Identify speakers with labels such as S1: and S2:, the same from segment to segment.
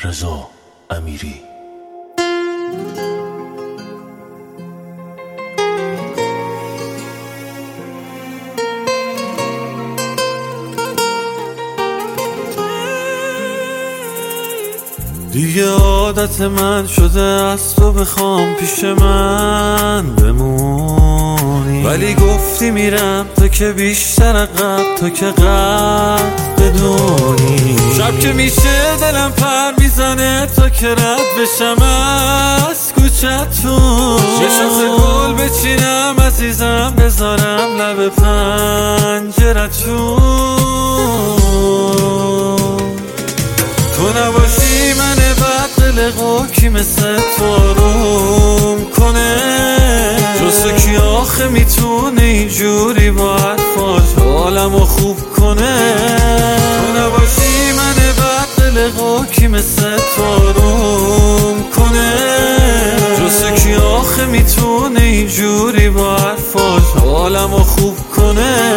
S1: رضا امیری.
S2: دیگه عادت من شده از تو بخوام پیش من بمونی، ولی گفتی میرم تو که بیشتر عقب، تو که قد بدونی. شب که میشه دلم پر میزنه تا که رد بشم از کوچتون، یه شاخه گل بچینم عزیزم بذارم لب پنجرتون. تو نباشی من بد قلقو کی مثل تو آروم کنه، جز کی آخه میتونه اینجوری با حرفاش حالمو خوب کنه. تو نباشی من بد قلقو کی مثل تو آروم کنه، جز کی آخه میتونه اینجوری با حرفاش حالمو خوب کنه.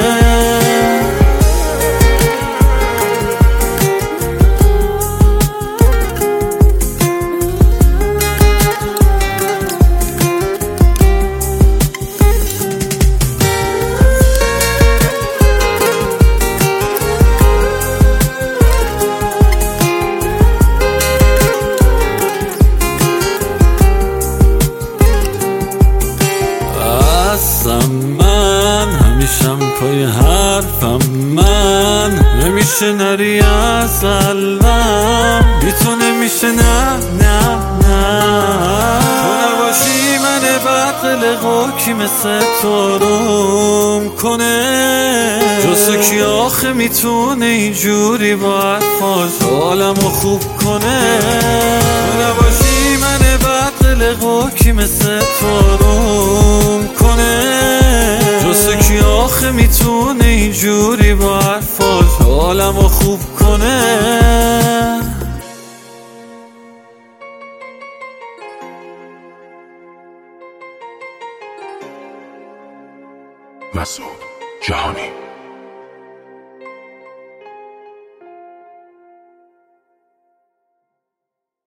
S2: من همیشم پای حرفم، من نمیشه نری از قلبم، بی تو نمیشه نه نه نه. تو نباشی من بد قلقو کی مثل تو آروم کنه، جز کی آخه میتونه اینجوری با حرفاش حالمو خوب کنه. تو نباشی من بد قلقو کی مثل تو آروم کنه، جز کی آخه میتونه اینجوری با حرفاش حالمو خوب کنه.
S1: مسعود جهانی.